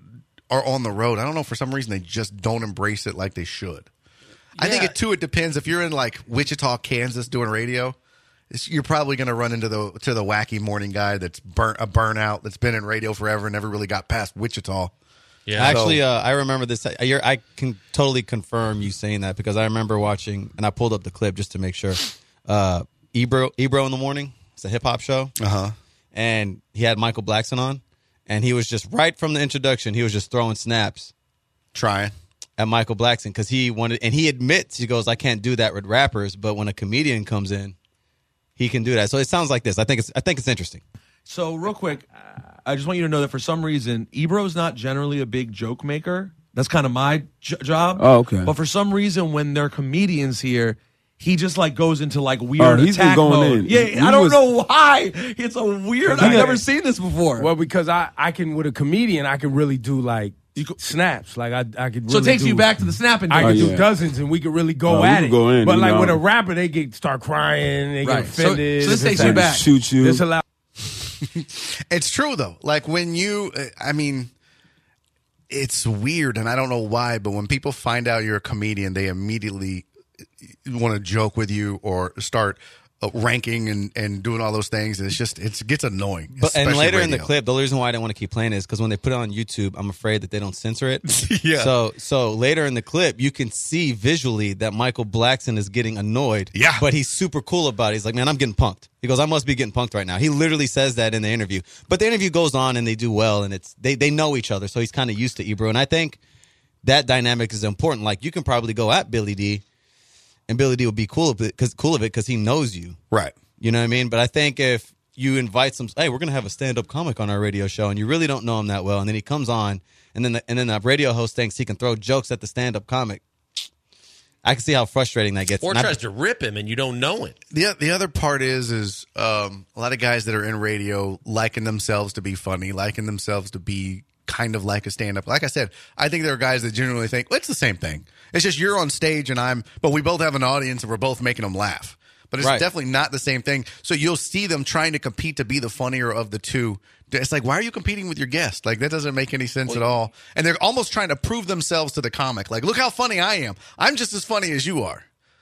are on the road, I don't know, for some reason they just don't embrace it like they should. Yeah. I think it too. It depends if you're in like Wichita, Kansas, doing radio. You're probably going to run into the to the wacky morning guy that's burnt a burnout that's been in radio forever and never really got past Wichita. Yeah, actually, so, uh, I remember this. You're, I can totally confirm you saying that because I remember watching, and I pulled up the clip just to make sure. Uh, Ebro, Ebro in the Morning. It's a hip hop show. Uh huh. And he had Michael Blackson on, and he was just right from the introduction. He was just throwing snaps, trying at Michael Blackson because he wanted, and he admits he goes, "I can't do that with rappers," but when a comedian comes in. He can do that. So it sounds like this. I think it's I think it's interesting. So real quick, I just want you to know that for some reason, Ebro's not generally a big joke maker. That's kind of my j- job. Oh, okay. But for some reason, when there are comedians here, he just like goes into like weird oh, he's attack been going mode. in. Yeah, he I don't was, know why. It's a weird. I've never seen this before. Well, because I, I can with a comedian, I can really do like you could, snaps. Like I I could. Really so it takes do, you back to the snapping. I days. could oh, do yeah. dozens, and we could really go oh, at it. Go in, but like know. with a rapper, they get start crying, they right. get offended. So, so this takes you back. Shoot you. This allow- It's true though. Like when you, I mean, it's weird, and I don't know why, but when people find out you're a comedian, they immediately want to joke with you or start uh, ranking and, and doing all those things. It's just it gets annoying. But, and later radio. in the clip, the only reason why I didn't want to keep playing is because when they put it on YouTube, I'm afraid that they don't censor it. yeah. So so later in the clip, you can see visually that Michael Blackson is getting annoyed. Yeah. But he's super cool about it. He's like, man, I'm getting punked. He goes, I must be getting punked right now. He literally says that in the interview. But the interview goes on and they do well, and it's they they know each other, so he's kind of used to Ebro. And I think that dynamic is important. Like you can probably go at Billy D. And Billy D will be cool of it because cool of it because he knows you, right? You know what I mean. But I think if you invite some, hey, we're gonna have a stand-up comic on our radio show, and you really don't know him that well, and then he comes on, and then the, and then the radio host thinks he can throw jokes at the stand-up comic. I can see how frustrating that gets. Or and tries I, to rip him, and you don't know it. The the other part is is um, a lot of guys that are in radio liking themselves to be funny, liking themselves to be kind of like a stand-up. Like I said, I think there are guys that genuinely think, well, it's the same thing. It's just you're on stage and I'm, but we both have an audience and we're both making them laugh. But it's right. definitely not the same thing. So you'll see them trying to compete to be the funnier of the two. It's like, why are you competing with your guest? Like, that doesn't make any sense well, at all. And they're almost trying to prove themselves to the comic. Like, look how funny I am. I'm just as funny as you are.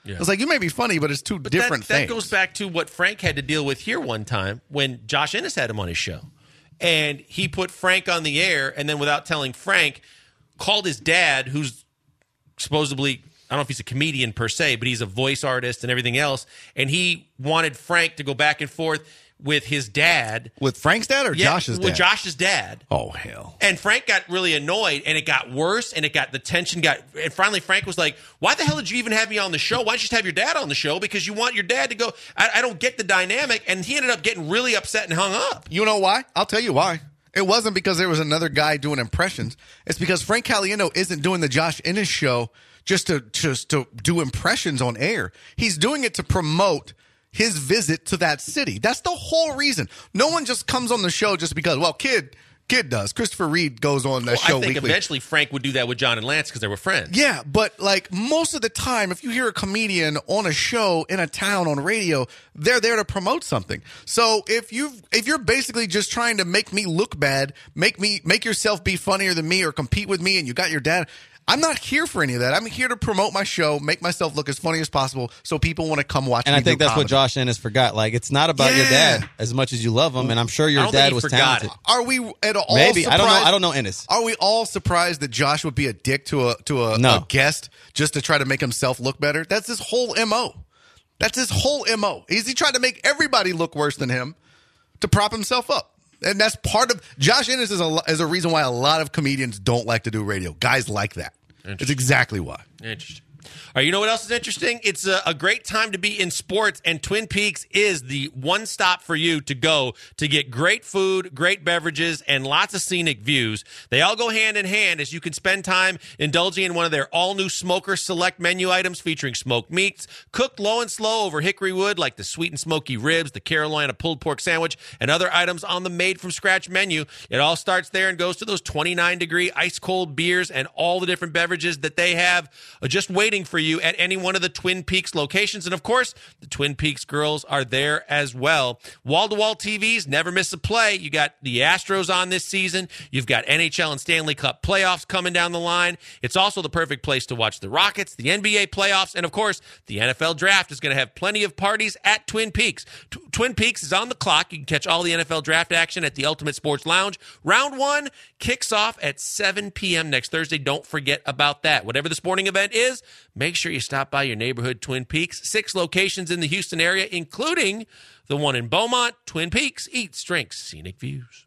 Yeah. It's like, you may be funny, but it's two But different that, things. That goes back to what Frank had to deal with here one time when Josh Ennis had him on his show. And he put Frank on the air, and then without telling Frank, called his dad, who's supposedly, I don't know if he's a comedian per se, but he's a voice artist and everything else. And he wanted Frank to go back and forth with his dad. With Frank's dad or Yeah, Josh's dad? With Josh's dad. Oh, hell. And Frank got really annoyed, and it got worse, and it got the tension got. And finally, Frank was like, "Why the hell did you even have me on the show? Why don't you just have your dad on the show? Because you want your dad to go. I, I don't get the dynamic." And he ended up getting really upset and hung up. You know why? I'll tell you why. It wasn't because there was another guy doing impressions. It's because Frank Caliendo isn't doing the Josh Ennis show just to just to do impressions on air. He's doing it to promote his visit to that city. That's the whole reason. No one just comes on the show just because, well, kid, kid does. Christopher Reed goes on that Well, show I think weekly. eventually Frank would do that with John and Lance because they were friends. Yeah, but like most of the time, if you hear a comedian on a show in a town on radio, they're there to promote something. So if you if you're basically just trying to make me look bad, make me make yourself be funnier than me or compete with me, and you got your dad, I'm not here for any of that. I'm here to promote my show, make myself look as funny as possible, so people want to come watch. And me I think do that's comedy. what Josh Ennis forgot. Like, it's not about your Yeah. dad as much as you love him, and I'm sure I your don't dad think he was forgot talented. it. Are we at all? Maybe. I don't know. surprised- I don't know Ennis. Are we all surprised that Josh would be a dick to a to a, No. a guest just to try to make himself look better? That's his whole M O. That's his whole M O. Is he trying to make everybody look worse than him to prop himself up? And that's part of Josh Ennis is a is a reason why a lot of comedians don't like to do radio. Guys like that. It's exactly why. Interesting. All right, you know what else is interesting? It's a, a great time to be in sports, and Twin Peaks is the one stop for you to go to get great food, great beverages, and lots of scenic views. They all go hand in hand as you can spend time indulging in one of their all-new Smoker Select menu items featuring smoked meats, cooked low and slow over hickory wood like the sweet and smoky ribs, the Carolina pulled pork sandwich, and other items on the made-from-scratch menu. It all starts there and goes to those twenty-nine degree ice-cold beers and all the different beverages that they have just waiting for you at any one of the Twin Peaks locations. And of course, the Twin Peaks girls are there as well. Wall-to-wall T Vs, never miss a play. You got the Astros on this season. You've got N H L and Stanley Cup playoffs coming down the line. It's also the perfect place to watch the Rockets, the N B A playoffs, and of course, the N F L draft is going to have plenty of parties at Twin Peaks. T- Twin Peaks is on the clock. You can catch all the N F L draft action at the Ultimate Sports Lounge. Round one kicks off at seven p.m. next Thursday. Don't forget about that. Whatever the sporting event is, make sure you stop by your neighborhood Twin Peaks. Six locations in the Houston area, including the one in Beaumont. Twin Peaks, eats, drinks, scenic views.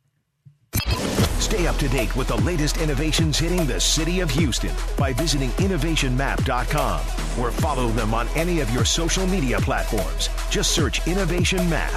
Stay up to date with the latest innovations hitting the city of Houston by visiting innovation map dot com or follow them on any of your social media platforms. Just search Innovation Map.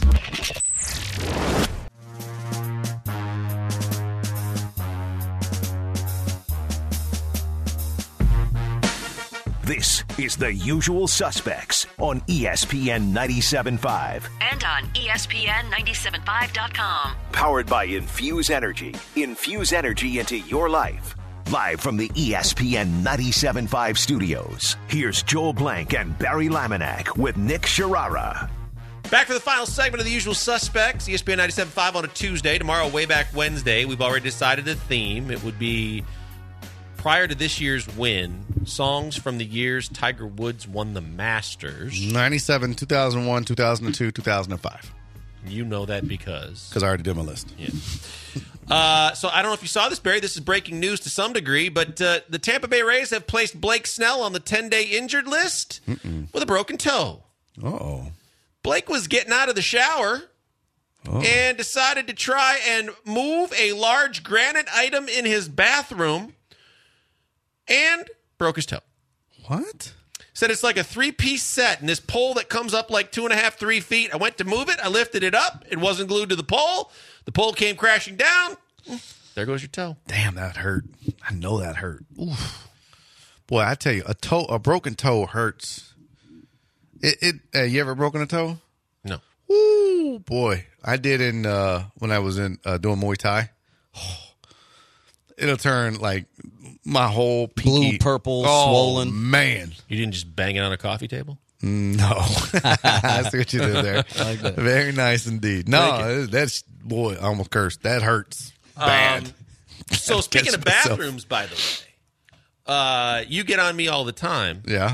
This is The Usual Suspects on E S P N ninety-seven point five. And on E S P N ninety-seven point five dot com. Powered by Infuse Energy. Infuse energy into your life. Live from the E S P N ninety-seven point five studios, here's Joel Blank and Barry Laminack with Nick Sharara. Back for the final segment of The Usual Suspects, E S P N ninety-seven point five on a Tuesday. Tomorrow, way back Wednesday, we've already decided a theme. It would be, prior to this year's win, songs from the years Tiger Woods won the Masters. ninety-seven, two thousand one, two thousand two, two thousand five. You know that because... Because I already did my list. Yeah. Uh, so I don't know if you saw this, Barry. This is breaking news to some degree, but uh, the Tampa Bay Rays have placed Blake Snell on the ten-day injured list Mm-mm. with a broken toe. Uh-oh. Blake was getting out of the shower oh. and decided to try and move a large granite item in his bathroom and broke his toe. What? Said it's like a three-piece set, and this pole that comes up like two and a half, three feet. I went to move it. I lifted it up. It wasn't glued to the pole. The pole came crashing down. There goes your toe. Damn, that hurt. I know that hurt. Oof. Boy, I tell you, a toe, a broken toe hurts. It. it uh, you ever broken a toe? No. Ooh, boy, I did in uh, when I was in uh, doing Muay Thai. Oh, it'll turn like my whole pinky. Blue, purple, oh, swollen. Man, you didn't just bang it on a coffee table? No, I see what you did there. I like that. Very nice indeed. No, that's boy, I almost cursed. That hurts bad. Um, so speaking of bathrooms, by the way, uh, you get on me all the time. Yeah.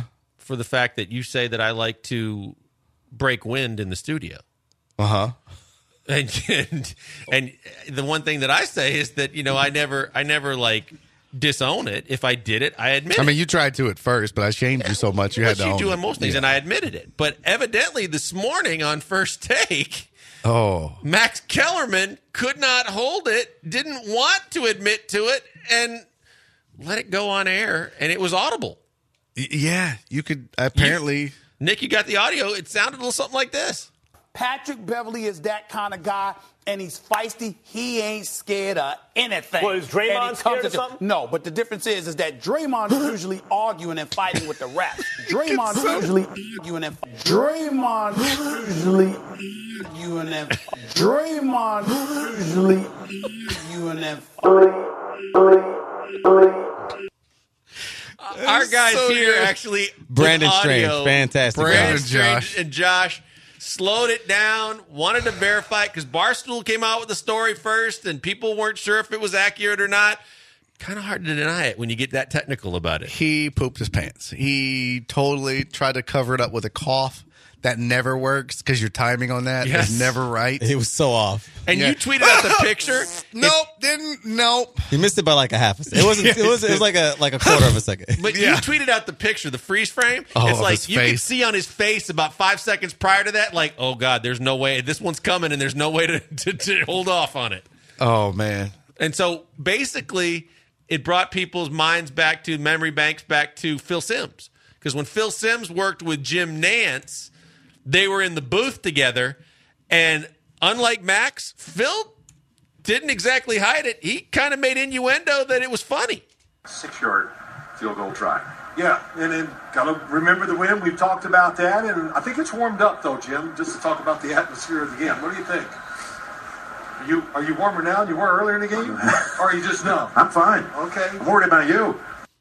for the fact that you say that I like to break wind in the studio. Uh huh. And, and and the one thing that I say is that, you know, I never I never like disown it. If I did it, I admit I it. mean, you tried to at first, but I shamed you so much you had Which to you own do it. in most things, Yeah. and I admitted it. But evidently this morning on First Take, Oh. Max Kellerman could not hold it, didn't want to admit to it, and let it go on air, and it was audible. Y- Yeah, you could apparently. You, Nick, you got the audio. It sounded a little something like this. Patrick Beverly is that kind of guy, and he's feisty. He ain't scared of anything. Well, is Draymond And he comes scared of at you- something? No, but the difference is, is that Draymond is usually arguing and fighting with the refs. Draymond is usually arguing and Draymond is usually arguing and Draymond is usually arguing and. Our guys so here good. actually Brandon with audio, Strange, fantastic. Brandon Brandon Strange Josh. and Josh slowed it down, wanted to verify it because Barstool came out with the story first, and people weren't sure if it was accurate or not. Kind of hard to deny it when you get that technical about it. He pooped his pants. He totally tried to cover it up with a cough. That never works because your timing on that is Yes. never right. It was so off. And Yeah. you tweeted out the picture. Nope, didn't. Nope. He missed it by like a half a second. It wasn't. It was. It was like a like a quarter of a second. But Yeah. you tweeted out the picture, the freeze frame. Oh, it's of like his you could face. see on his face about five seconds prior to that, like, oh God, there's no way this one's coming, and there's no way to, to, to hold off on it. Oh man. And so basically, it brought people's minds back to memory banks back to Phil Simms. Because when Phil Simms worked with Jim Nantz, they were in the booth together. And unlike Max, Phil didn't exactly hide it. He kind of made innuendo that it was funny. Six-yard field goal try. Yeah, and then got to remember the win. We've talked about that, and I think it's warmed up, though, Jim, just to talk about the atmosphere of the game. What do you think? Are you are you warmer now than you were earlier in the game? Or are you just numb? I'm fine. Okay. I'm worried about you.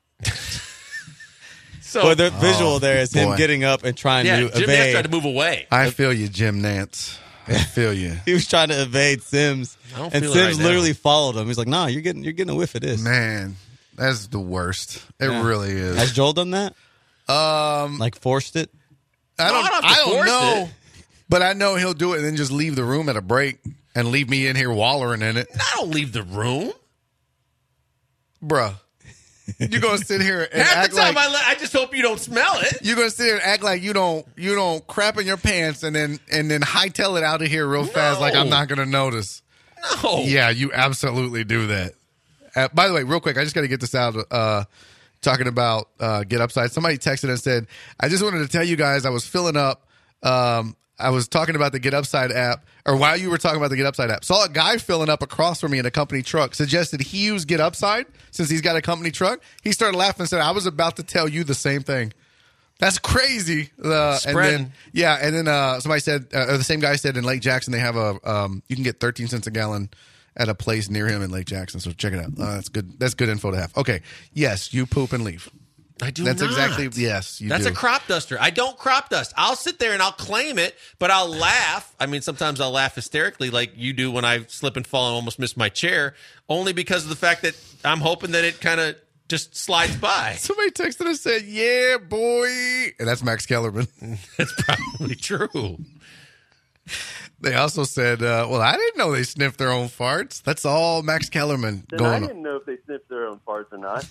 So, But the visual there is him boy. getting up and trying yeah, to Jim Nantz evade. tried to move away. I feel you, Jim Nantz. I feel you. He was trying to evade Sims, I don't and feel it Sims right now. literally followed him. He's like, "Nah, you're getting you're getting a whiff of this." Man, that's the worst. It Yeah. really is. Has Joel done that? Um, Like forced it? I don't. No, I don't have to I don't force know, it. but I know he'll do it and then just leave the room at a break and leave me in here wallowing in it, I don't leave the room. bruh. You're gonna sit here and Half act the time like I, let, I just hope you don't smell it. you're gonna sit here and act like you don't you don't crap in your pants and then and then hightail it out of here real fast like I'm No. not gonna notice. No. Yeah, you absolutely do that. Uh, by the way, real quick, I just got to get this out. Uh, talking about uh, Get Upside, somebody texted and said, "I just wanted to tell you guys I was filling up. Um, I was talking about the Get Upside app, or while you were talking about the Get Upside app, saw a guy filling up across from me in a company truck. Suggested he use Get Upside since he's got a company truck. He started laughing and said, "I was about to tell you the same thing." That's crazy. Uh, and Spreading. then yeah, and then uh, somebody said, uh, or the same guy said in Lake Jackson they have a um, you can get thirteen cents a gallon at a place near him in Lake Jackson. So check it out. Uh, that's good. That's good info to have. Okay, yes, you poop and leave. I do That's not. exactly yes. You That's do. a crop duster. I don't crop dust. I'll sit there and I'll claim it, but I'll laugh. I mean, sometimes I'll laugh hysterically like you do when I slip and fall and almost miss my chair, only because of the fact that I'm hoping that it kind of just slides by. Somebody texted and said, "Yeah, boy," and that's Max Kellerman. That's probably true. They also said, uh, "Well, I didn't know they sniffed their own farts." That's all Max Kellerman Then I going on. didn't know if they sniffed their own farts or not.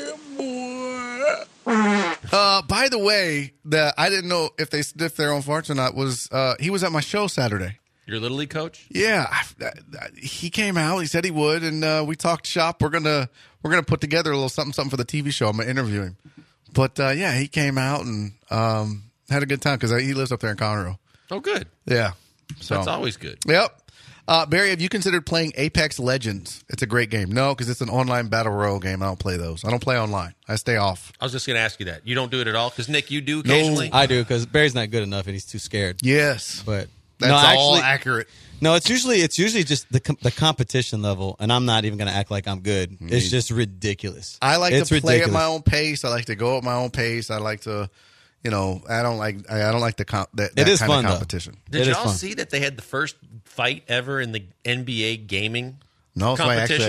Uh, by the way, the I didn't know if they sniffed their own farts or not. Was uh, he was at my show Saturday? Your Little League coach? Yeah, I, I, he came out. He said he would, and uh, we talked shop. We're gonna we're gonna put together a little something something for the T V show. I'm gonna interview him. But uh, yeah, he came out and um, had a good time because he lives up there in Conroe. Oh, good. Yeah, so That's always good. Yep. Uh, Barry, have you considered playing Apex Legends? It's a great game. No, because it's an online battle royale game. I don't play those. I don't play online. I stay off. I was just going to ask you that. You don't do it at all? Because, Nick, you do occasionally? I do because Barry's not good enough and he's too scared. Yes, but that's no, all actually, accurate. No, it's usually it's usually just the com- the competition level, and I'm not even going to act like I'm good. It's just ridiculous. I like it's to play ridiculous. at my own pace. I like to go at my own pace. I like to, you know, I don't like I don't like the comp, that, that It is kind fun, of though. competition. Did It is y'all fun. see that they had the first fight ever in the N B A gaming No, somebody actually competition? like,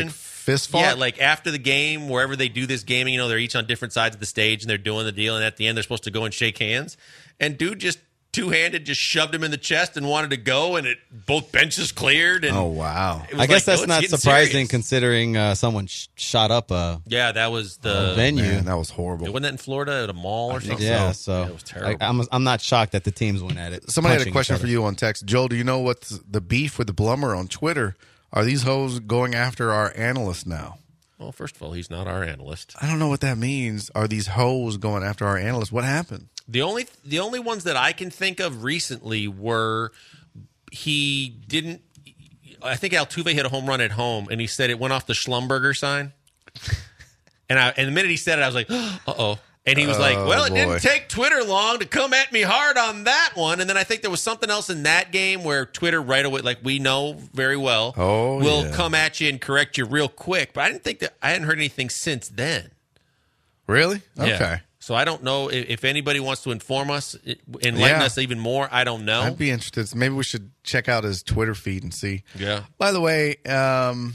fist fight? Yeah, like after the game, wherever they do this gaming, you know, they're each on different sides of the stage and they're doing the deal. And at the end, they're supposed to go and shake hands. And dude just two-handed just shoved him in the chest and wanted to go, and it both benches cleared. And oh, wow. it was I guess like, that's oh, not it's getting surprising serious. considering uh, someone sh- shot up a Yeah, that was the venue. Man, that was horrible. Wasn't that in Florida at a mall or something? Yeah, so Yeah, it was terrible. I, I'm I'm not shocked that the teams went at it. Somebody had a punching question each for other. you on text. Joel, do you know what's the beef with the Blummer on Twitter? Are these hoes going after our analyst now? Well, first of all, he's not our analyst. I don't know what that means. Are these hoes going after our analyst? What happened? The only the only ones that I can think of recently were he didn't. I think Altuve hit a home run at home, and he said it went off the Schlumberger sign. And I and the minute he said it, I was like, uh oh. And he was like, Oh, well, it boy. didn't take Twitter long to come at me hard on that one. And then I think there was something else in that game where Twitter right away, like we know very well, Oh, will yeah. come at you and correct you real quick. But I didn't think that I hadn't heard anything since then. Really? Yeah. Okay. So I don't know if, if anybody wants to inform us, enlighten Yeah. us even more. I don't know. I'd be interested. Maybe we should check out his Twitter feed and see. Yeah. By the way, um,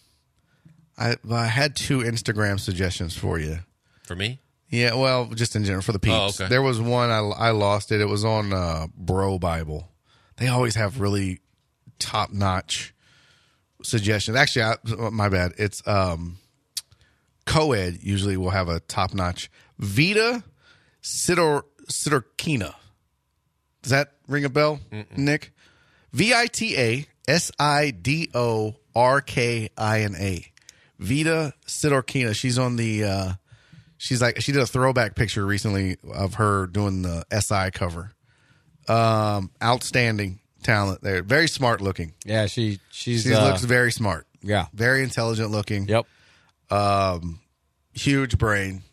I, I had two Instagram suggestions for you. For me? Yeah, well, just in general, for the peeps. Oh, okay. There was one, I, I lost it. It was on uh, Bro Bible. They always have really top-notch suggestions. Actually, I, my bad. It's um, co-ed usually will have a top-notch. Vita Sidor, Sidorkina. Does that ring a bell, Mm-mm. Nick? V I T A S I D O R K I N A. Vita Sidorkina. She's on the... Uh, She's like she did a throwback picture recently of her doing the S I cover. Um, outstanding talent there. Very smart looking. Yeah, she she's She uh, looks very smart. Yeah, very intelligent looking. Yep. Um, huge brain.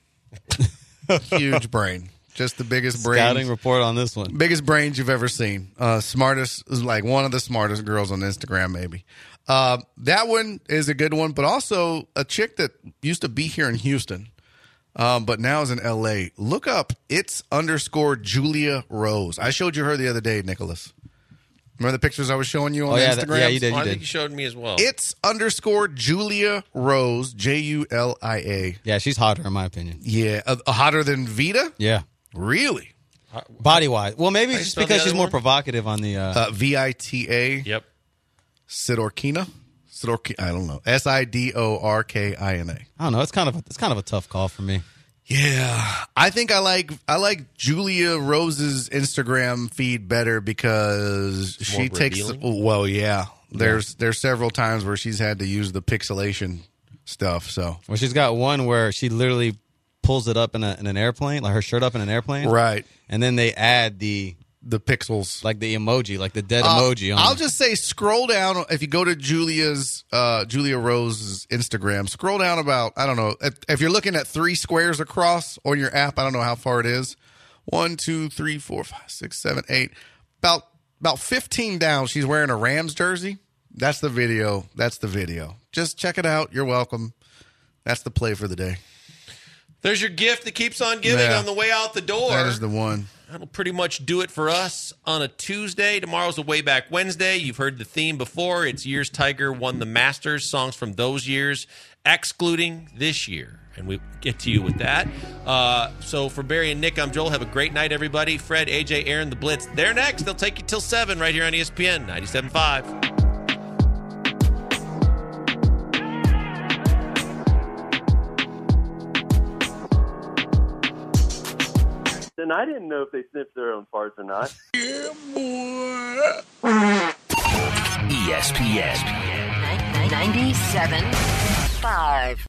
Huge brain. Just the biggest brain. Scouting report on this one. Biggest brains you've ever seen. Uh, smartest, like one of the smartest girls on Instagram, maybe. Uh, that one is a good one, but also a chick that used to be here in Houston. Um, but now is in L A. Look up it's underscore Julia Rose. I showed you her the other day, Nicholas. Remember the pictures I was showing you on Oh, yeah, Instagram? that- yeah, you did, Oh, you I think did. you showed me as well. It's underscore Julia Rose, J U L I A. Yeah, she's hotter in my opinion. Yeah, uh, hotter than Vita? Yeah, Really? body wise. Well, maybe How you just spell the because she's other more one? provocative on the. Uh, Uh, V I T A Yep. Sidorkina? Sidorkina, I don't know. S I D O R K I N A. I don't know. It's kind of a, it's kind of a tough call for me. Yeah, I think I like I like Julia Rose's Instagram feed better because more she takes revealing? well, yeah. There's there's several times where she's had to use the pixelation stuff. So Well, she's got one where she literally pulls it up in, a, in an airplane, like her shirt up in an airplane, right, and then they add the the pixels, like the emoji, like the dead Uh, emoji. On I'll it. just say scroll down if you go to Julia's uh, Julia Rose's Instagram. Scroll down about I don't know if, if you're looking at three squares across on your app. I don't know how far it is. One, two, three, four, five, six, seven, eight. About about fifteen down. She's wearing a Rams jersey. That's the video. That's the video. Just check it out. You're welcome. That's the play for the day. There's your gift that keeps on giving Yeah. on the way out the door. That is the one. That'll pretty much do it for us on a Tuesday. Tomorrow's a Way Back Wednesday. You've heard the theme before. It's years Tiger won the Masters, songs from those years, excluding this year. And we get to you with that. Uh, so for Barry and Nick, I'm Joel. Have a great night, everybody. Fred, A J, Aaron, the Blitz. They're next. They'll take you till seven right here on E S P N ninety-seven point five. And I didn't know if they sniffed their own farts or not. E S P N ninety-seven point five.